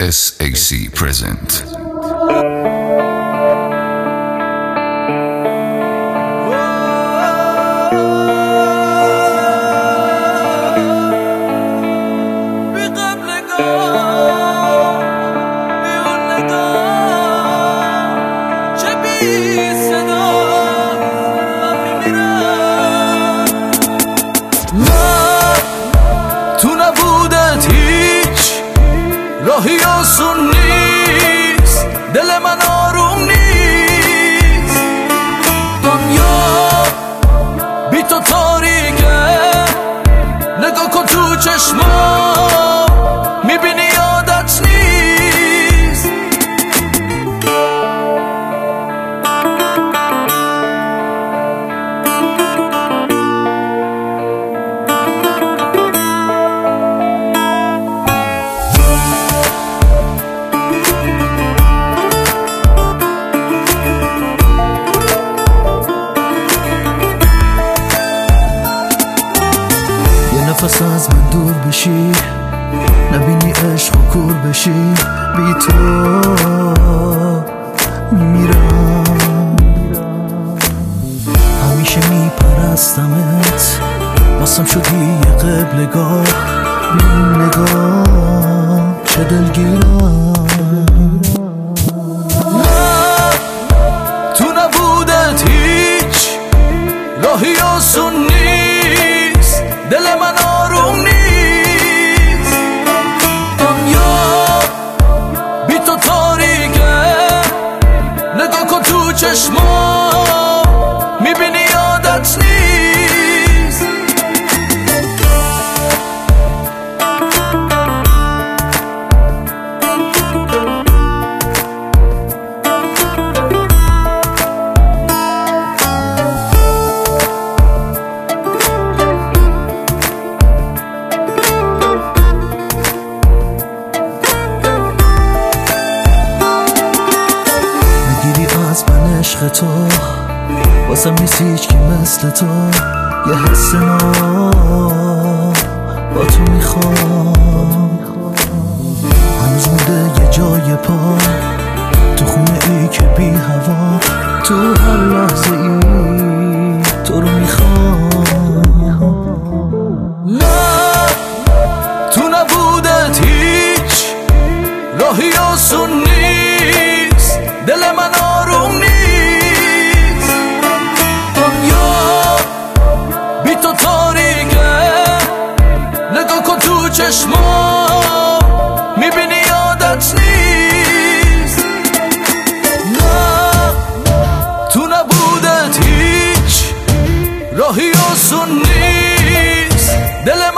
SAC present. راهی آسون نیست، دل من آروم نیست، دنیا بی تو تاریکه، نگاه کن تو چشمام میبینی یادت نیست. نفس از من دور بشی، نبینی عشق و کور بشی، بی تو میمیرم. همیشه میپرستمت، واسم شدی یه قبلگاه، این نگاه چه دلگیرم. نه تو نبودت هیچ راهی آسون نیست، دل من آروم نیست، دنیا بی تو تاریکه، نگاه کن تو چشمام میبینی یادت نیست. از من عشق تو، واسم نیست هیچ که مثل تو، یه حس نو با تو میخوام. هنوز مونده یه جای پا تو خونه ای که بی هوا، تو هر لحظه ای تو رو میخوام. نه تو نبودت هیچ راهی آسون نیست، دل من آروم نیست، دنیا بی تو تاریکه، نگاه کن تو چشمام میبینی یادت نیست. نه تو نبودت هیچ راهی آسون نیست، دل